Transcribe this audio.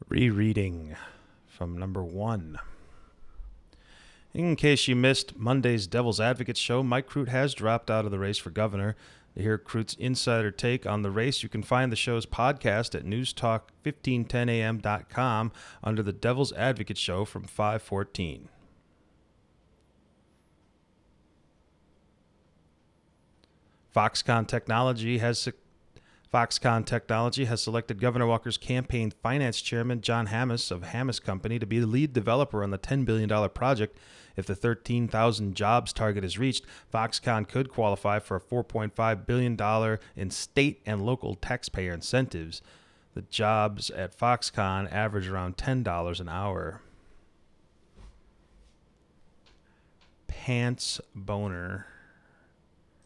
Rereading from number 1. In case you missed Monday's Devil's Advocate show, Mike Crute has dropped out of the race for governor. To hear Crute's insider take on the race, you can find the show's podcast at newstalk1510am.com under the Devil's Advocate show from 514. Foxconn Technology has selected Governor Walker's campaign finance chairman, John Hammes of Hammes Company, to be the lead developer on the $10 billion project. If the 13,000 jobs target is reached, Foxconn could qualify for a $4.5 billion in state and local taxpayer incentives. The jobs at Foxconn average around $10 an hour. Pants Boner.